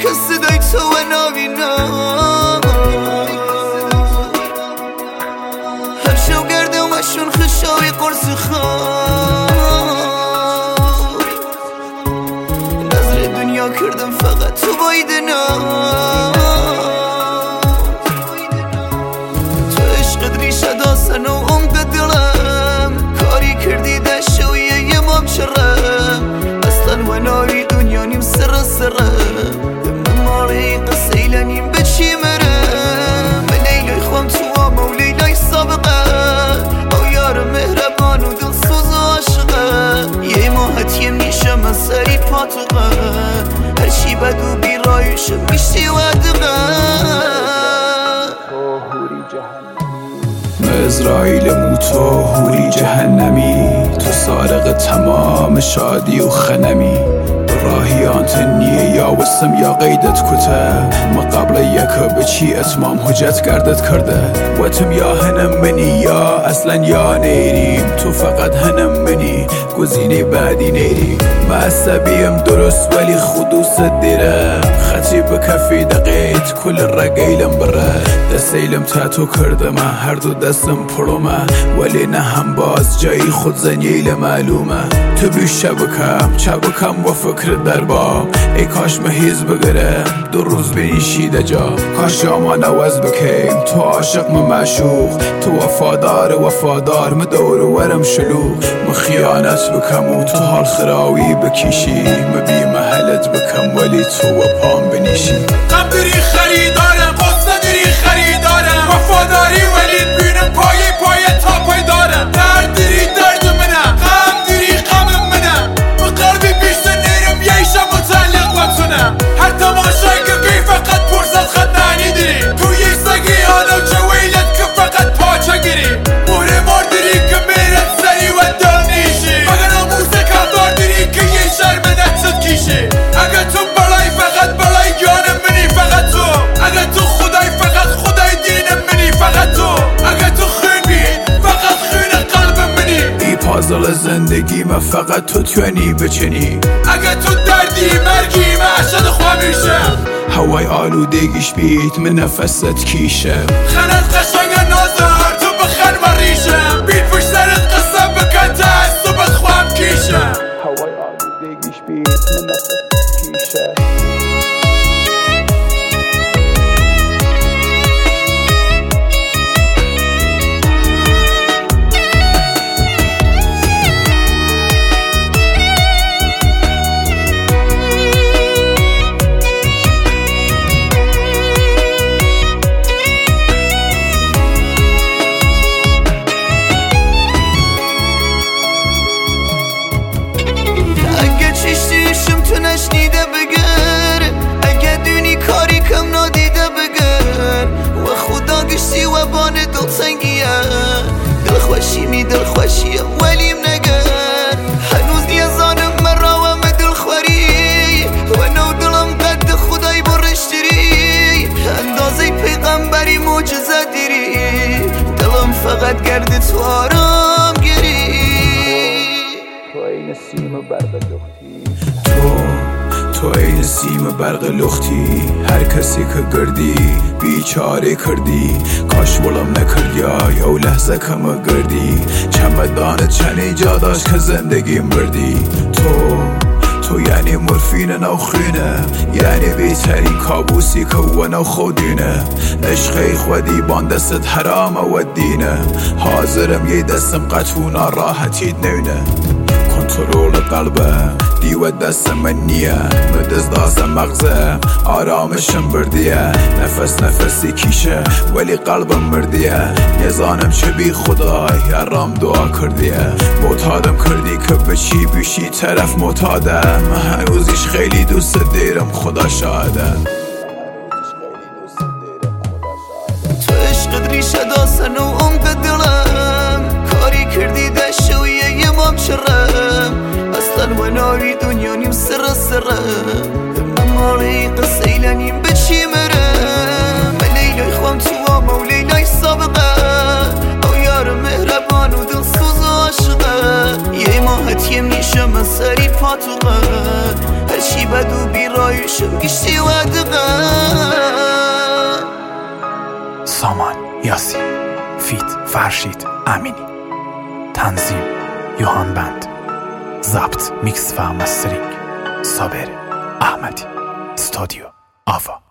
که صدای تو و نبینم هر شو گردم وشون خشاوی قرص خواب نظر دنیا کردم فقط تو بایدنم تو عشقت ریشه داستن و عمق دلم کاری کردی دشویه یه مام شرم اصلا و ناری دنیا نیم سر مماری قصه ایلانیم به چی مرم لیلای خوام تو آما و لیلای سابقه او یار مهربان و دل سوز و عاشقه یه ماهت یه میشه من سری پاتقه هرچی بد و بیرایوشم میشتی ودقه اسرائیل موتو هوری جهنمی تو سارق تمام شادی و خنمی راهیان تنیه یا وسم یا قیدت کته ما قبل یکا بچی اتمام حجت گردت کرده و تم یا هنم منی یا اصلا یا نیریم تو فقط هنم منی گزینه بعدی نیریم ما عصبیم درست ولی خدوست دیره خطی به کفی دقیت کل رگیلم بره دستیلم تاتو کردم هر دو دستم پرومه ولی نه هم باز جایی خود زنیل معلومه تو بی شبکم و فکر دربام ای کاش مهیز بگره دو روز بینیشیده جا کاش ما نوز بکیم تو عاشق معشوق تو وفادار مدور ورم شلوغ خیانت بکم و تو حال خراوی بکشی بی محلت بکم ولی تو و پام بنیشی غم داری خریدارم قصه داری خریدارم وفاداری ولی بینم پای تا پای دارم درد داری درد منم غم داری غم منم به قلبی بیشتر نیرم ییشم متعلق وطنم هر تماشای که فقط فرصت خد نعنی داری تو یه سگی آنو چه ویلت که فقط پاچه گیری مهره مار داری که میرد سری و دل نیشی مگر موسیقی کردار داری که یه شرم نتشد کیشی اگه تو بلای فقط بلای جانم منی فقط تو اگه تو خدای فقط خدای دینم منی فقط تو اگه تو خونی فقط خون قلب منی ای پازل زندگی ما فقط تو توانی بچنی اگه تو دردی مرگی ما عشق خواه میشم هوای آلودگیش بیت من نفست کیشم خنت قشنگ نازار تو بخن و ریشم بیت پشت سرت قصه بکن تا از صبح خواهم کیشم هوای آلودگیش بیت من نفست کیشم نشنیده بگر اگه دونی کاری کم نادیده بگر و خدا گشتی و بان دل سنگیه دل خوشیم ولیم نگر هنوز نیزانم مراوم دل خوری و نو دلم قد خدای برشتری اندازه پیغمبری معجزه دیری دلم فقط گرد تو آرام گیری تو ای نسیم برق لختی تو ای نسیم برق لختی هر کسی که گردی بیچاره کردی کاش ولم نکردی یا لحظه کم گردی چمدان چنی جا داشت که زندگیم بردی تو یعنی مورفین نوخینه یعنی بیترین کابوسی که و نو خودینه عشقی خودی بان دست حرام و دینه حاضرم یه دستم قطونا راحتید نینه کنترل قلبم دیو دست من نیه مدز دازم مغزم آرامشم بردیه نفسی کیشه ولی قلبم مردیه نزانم چه بی خدای ارام دعا کردیه معتادم کردی که بچی بیشی طرف معتادم هنوزیش خیلی دوست دیرم خدا شاهده تو عشقت ریشه داستن و عمق دلم کاری کردی دشویه یه مام شرم اصلا و ناری دنیا نیم سر مماری قصه ایلانیم به چی مرم لیلای خوام تو آما و لیلای سابقه او یار مهربان و دل سوز و عاشقه یه ماهت یه میشه من سری پاتقه هرچی بد و بیرای آیشم گشتی و دقم سامان یاسین، فیت فرشید امینی، تنظیم یوهان بند، ضبط میکس و مسترینگ صابر احمدی، استودیو آوا.